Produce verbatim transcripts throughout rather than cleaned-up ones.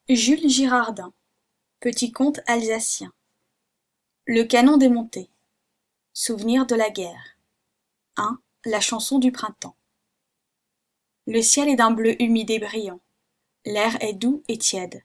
Jules Girardin, Petit conte alsacien. Le canon démonté. Souvenir de la guerre. un. La chanson du printemps. Le ciel est d'un bleu humide et brillant. L'air est doux et tiède.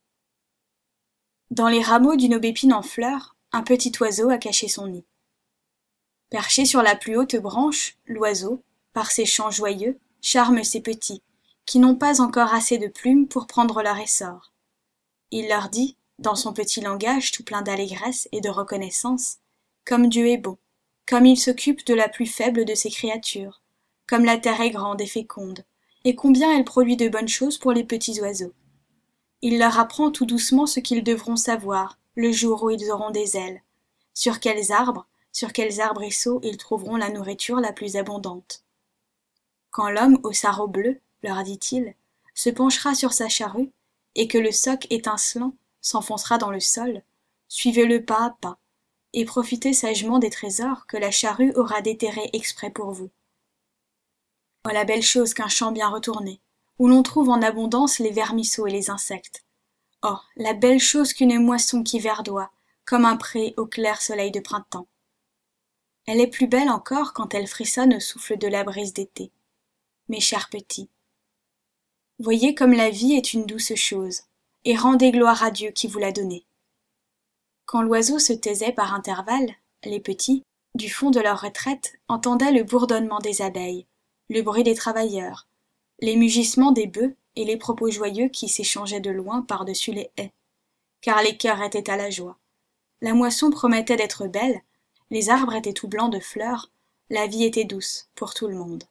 Dans les rameaux d'une aubépine en fleurs, un petit oiseau a caché son nid. Perché sur la plus haute branche, l'oiseau, par ses chants joyeux, charme ses petits, qui n'ont pas encore assez de plumes pour prendre leur essor. Il leur dit, dans son petit langage tout plein d'allégresse et de reconnaissance, comme Dieu est bon, comme il s'occupe de la plus faible de ses créatures, comme la terre est grande et féconde, et combien elle produit de bonnes choses pour les petits oiseaux. Il leur apprend tout doucement ce qu'ils devront savoir, le jour où ils auront des ailes, sur quels arbres, sur quels arbrisseaux ils trouveront la nourriture la plus abondante. Quand l'homme au sarrau bleu, leur dit-il, se penchera sur sa charrue, et que le soc étincelant s'enfoncera dans le sol, suivez-le pas à pas, et profitez sagement des trésors que la charrue aura déterrés exprès pour vous. Oh la belle chose qu'un champ bien retourné, où l'on trouve en abondance les vermisseaux et les insectes. Oh, la belle chose qu'une moisson qui verdoie, comme un pré au clair soleil de printemps. Elle est plus belle encore quand elle frissonne au souffle de la brise d'été. Mes chers petits, voyez comme la vie est une douce chose, et rendez gloire à Dieu qui vous l'a donnée. Quand l'oiseau se taisait par intervalles, les petits, du fond de leur retraite, entendaient le bourdonnement des abeilles, le bruit des travailleurs, les mugissements des bœufs et les propos joyeux qui s'échangeaient de loin par-dessus les haies, car les cœurs étaient à la joie. La moisson promettait d'être belle, les arbres étaient tout blancs de fleurs, la vie était douce pour tout le monde.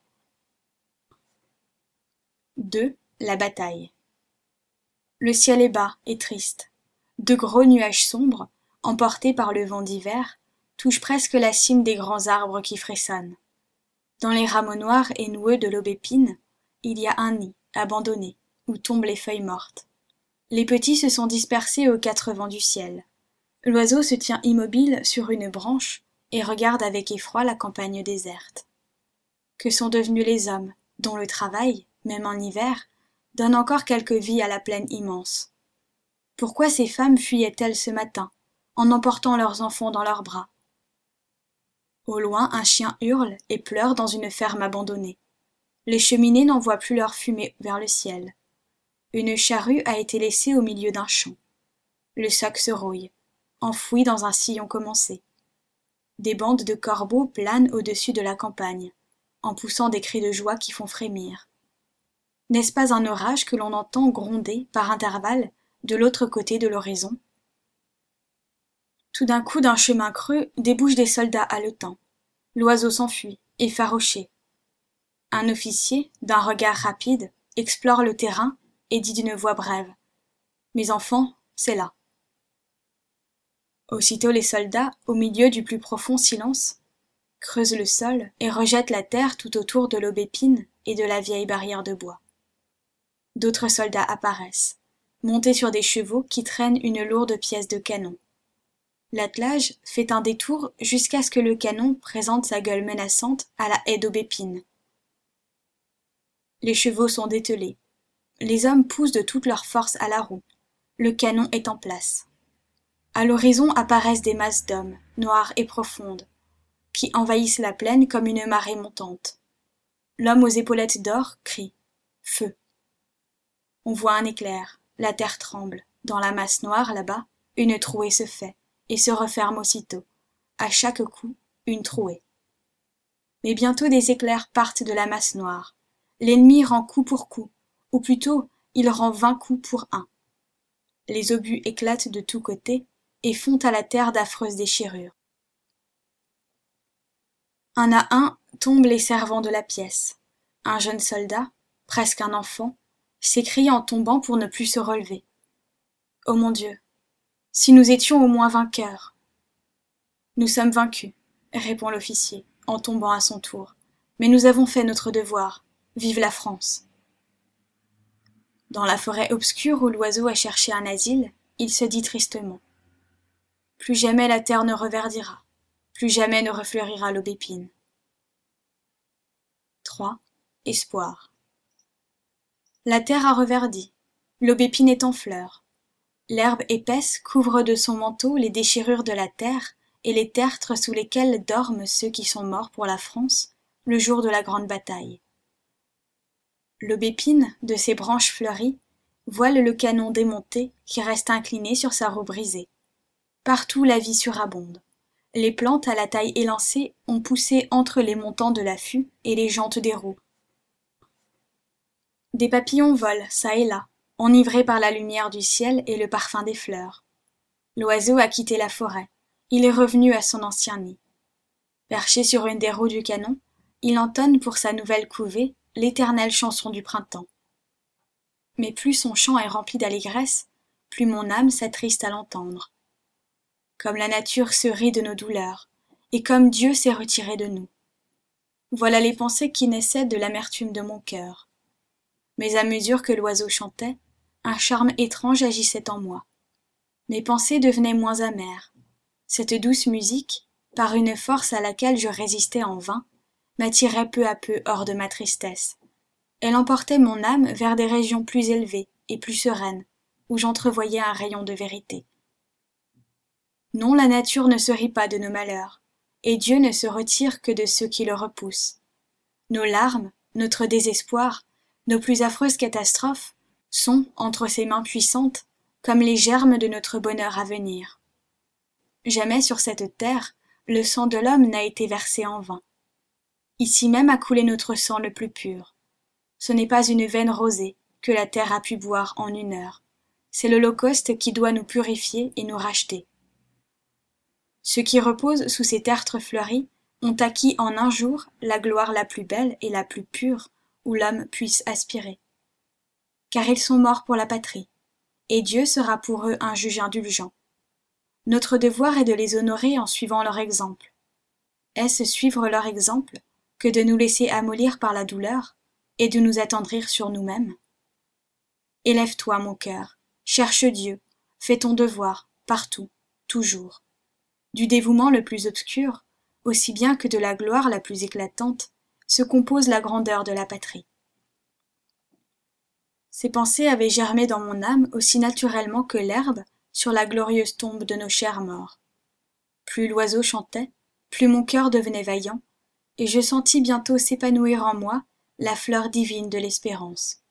deux. La bataille. Le ciel est bas et triste. De gros nuages sombres, emportés par le vent d'hiver, touchent presque la cime des grands arbres qui frissonnent. Dans les rameaux noirs et noueux de l'aubépine, il y a un nid, abandonné, où tombent les feuilles mortes. Les petits se sont dispersés aux quatre vents du ciel. L'oiseau se tient immobile sur une branche et regarde avec effroi la campagne déserte. Que sont devenus les hommes, dont le travail, même en hiver, donne encore quelque vie à la plaine immense? Pourquoi ces femmes fuyaient-elles ce matin, en emportant leurs enfants dans leurs bras? Au loin, un chien hurle et pleure dans une ferme abandonnée. Les cheminées n'envoient plus leur fumée vers le ciel. Une charrue a été laissée au milieu d'un champ. Le soc se rouille, enfoui dans un sillon commencé. Des bandes de corbeaux planent au-dessus de la campagne, en poussant des cris de joie qui font frémir. N'est-ce pas un orage que l'on entend gronder, par intervalles, de l'autre côté de l'horizon? Tout d'un coup, d'un chemin creux, débouchent des soldats haletants. L'oiseau s'enfuit, effarouché. Un officier, d'un regard rapide, explore le terrain et dit d'une voix brève: « Mes enfants, c'est là. » Aussitôt les soldats, au milieu du plus profond silence, creusent le sol et rejettent la terre tout autour de l'aubépine et de la vieille barrière de bois. D'autres soldats apparaissent, montés sur des chevaux qui traînent une lourde pièce de canon. L'attelage fait un détour jusqu'à ce que le canon présente sa gueule menaçante à la haie d'aubépine. Les chevaux sont dételés. Les hommes poussent de toute leur force à la roue. Le canon est en place. À l'horizon apparaissent des masses d'hommes, noires et profondes, qui envahissent la plaine comme une marée montante. L'homme aux épaulettes d'or crie « Feu !» On voit un éclair, la terre tremble. Dans la masse noire, là-bas, une trouée se fait et se referme aussitôt. À chaque coup, une trouée. Mais bientôt des éclairs partent de la masse noire. L'ennemi rend coup pour coup, ou plutôt, il rend vingt coups pour un. Les obus éclatent de tous côtés et font à la terre d'affreuses déchirures. Un à un tombent les servants de la pièce. Un jeune soldat, presque un enfant, s'écrie en tombant pour ne plus se relever. « Oh mon Dieu, si nous étions au moins vainqueurs !»« Nous sommes vaincus, » répond l'officier, en tombant à son tour. « Mais nous avons fait notre devoir. Vive la France !» Dans la forêt obscure où l'oiseau a cherché un asile, il se dit tristement: « Plus jamais la terre ne reverdira, plus jamais ne refleurira l'aubépine. » trois. Espoir. La terre a reverdi. L'aubépine est en fleurs. L'herbe épaisse couvre de son manteau les déchirures de la terre et les tertres sous lesquels dorment ceux qui sont morts pour la France le jour de la grande bataille. L'aubépine, de ses branches fleuries, voile le canon démonté qui reste incliné sur sa roue brisée. Partout la vie surabonde. Les plantes à la taille élancée ont poussé entre les montants de l'affût et les jantes des roues. Des papillons volent, çà et là, enivrés par la lumière du ciel et le parfum des fleurs. L'oiseau a quitté la forêt. Il est revenu à son ancien nid. Perché sur une des roues du canon, il entonne pour sa nouvelle couvée l'éternelle chanson du printemps. Mais plus son chant est rempli d'allégresse, plus mon âme s'attriste à l'entendre. Comme la nature se rit de nos douleurs, et comme Dieu s'est retiré de nous. Voilà les pensées qui naissaient de l'amertume de mon cœur. Mais à mesure que l'oiseau chantait, un charme étrange agissait en moi. Mes pensées devenaient moins amères. Cette douce musique, par une force à laquelle je résistais en vain, m'attirait peu à peu hors de ma tristesse. Elle emportait mon âme vers des régions plus élevées et plus sereines, où j'entrevoyais un rayon de vérité. Non, la nature ne se rit pas de nos malheurs, et Dieu ne se retire que de ceux qui le repoussent. Nos larmes, notre désespoir, nos plus affreuses catastrophes sont, entre ses mains puissantes, comme les germes de notre bonheur à venir. Jamais sur cette terre, le sang de l'homme n'a été versé en vain. Ici même a coulé notre sang le plus pur. Ce n'est pas une veine rosée que la terre a pu boire en une heure. C'est l'Holocauste qui doit nous purifier et nous racheter. Ceux qui reposent sous ces tertres fleuris ont acquis en un jour la gloire la plus belle et la plus pure où l'homme puisse aspirer. Car ils sont morts pour la patrie, et Dieu sera pour eux un juge indulgent. Notre devoir est de les honorer en suivant leur exemple. Est-ce suivre leur exemple que de nous laisser amollir par la douleur et de nous attendrir sur nous-mêmes? Élève-toi, mon cœur, cherche Dieu, fais ton devoir, partout, toujours. Du dévouement le plus obscur, aussi bien que de la gloire la plus éclatante, se compose la grandeur de la patrie. Ces pensées avaient germé dans mon âme aussi naturellement que l'herbe sur la glorieuse tombe de nos chers morts. Plus l'oiseau chantait, plus mon cœur devenait vaillant, et je sentis bientôt s'épanouir en moi la fleur divine de l'espérance.